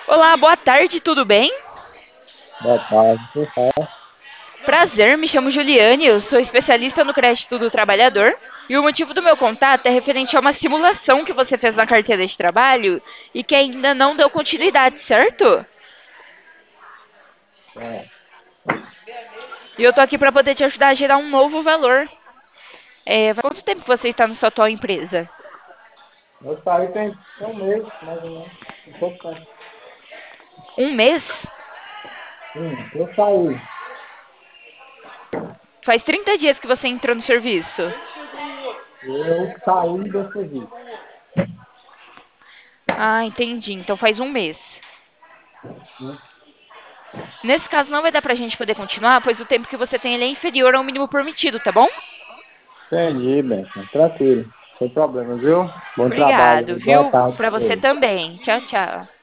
Olá, boa tarde, tudo bem? Boa tarde, quem fala? Prazer, me chamo Juliane, eu sou especialista no crédito do trabalhador. E o motivo do meu contato é referente a uma simulação que você fez na carteira de trabalho e que ainda não deu continuidade, certo? É, E eu tô aqui para poder te ajudar a gerar um novo valor. Faz quanto tempo que você está na sua atual empresa? eu saí tem um mês, mais ou menos, um pouco tempo. Um mês? Sim, eu saí. Faz 30 dias que você entrou no serviço. Eu saí do serviço. Ah, entendi. Então faz um mês. Né? Nesse caso, não vai dar pra gente poder continuar, pois o tempo que você tem ele é inferior ao mínimo permitido, tá bom? Entendi, Beto. Tranquilo. Sem problemas, viu? Bom trabalho. Obrigado, Boa viu? tarde Pra pra você você. também. Tchau, tchau.